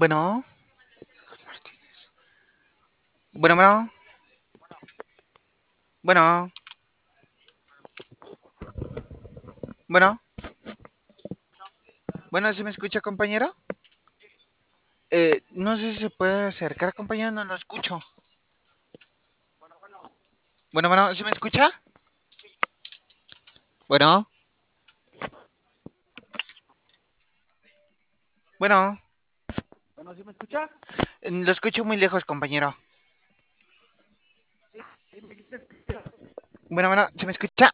Bueno, bueno, bueno, bueno, bueno, bueno, ¿se me escucha, compañero? No sé si se puede acercar, compañero, no lo escucho. Bueno, bueno, ¿se me escucha? Bueno, bueno, Bueno, ¿sí me escucha? lo escucho muy lejos, compañero. Sí, me escucha. Bueno, bueno, ¿se me escucha?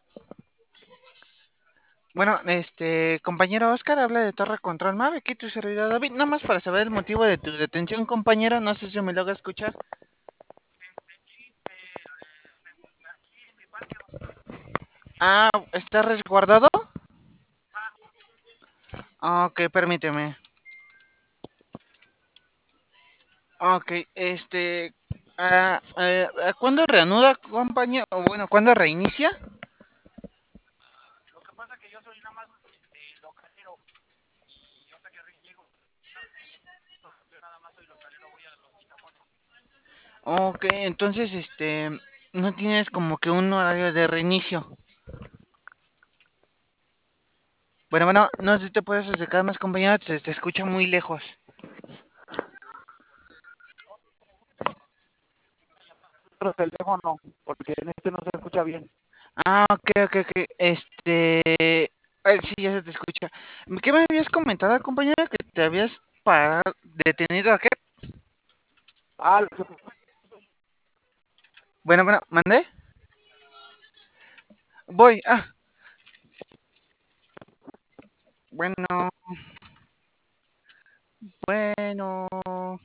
Bueno, compañero Oscar habla de Torre Control Mave, aquí tu servidor David, nada más para saber el motivo de tu detención, compañero, no sé si me logra escuchar. Ah, ¿está resguardado? Ah, ok, permíteme. Ok, ¿cuándo reanuda, compañero? O bueno, ¿cuándo reinicia? Lo que pasa es que yo soy nada más localero y yo hasta que llego, yo nada más soy localero, voy a los citajones. Ok, entonces, no tienes como que un horario de reinicio. Bueno, bueno, no sé si te puedes acercar más, compañero, te escucha muy lejos. Otro teléfono, porque en este no se escucha bien. Ah, ok, ok, ok. Sí, ya se te escucha. ¿Qué me habías comentado, compañero, que te habías parado, detenido a qué? Ah, lo que Bueno, bueno, ¿mandé? Voy, bueno, bueno.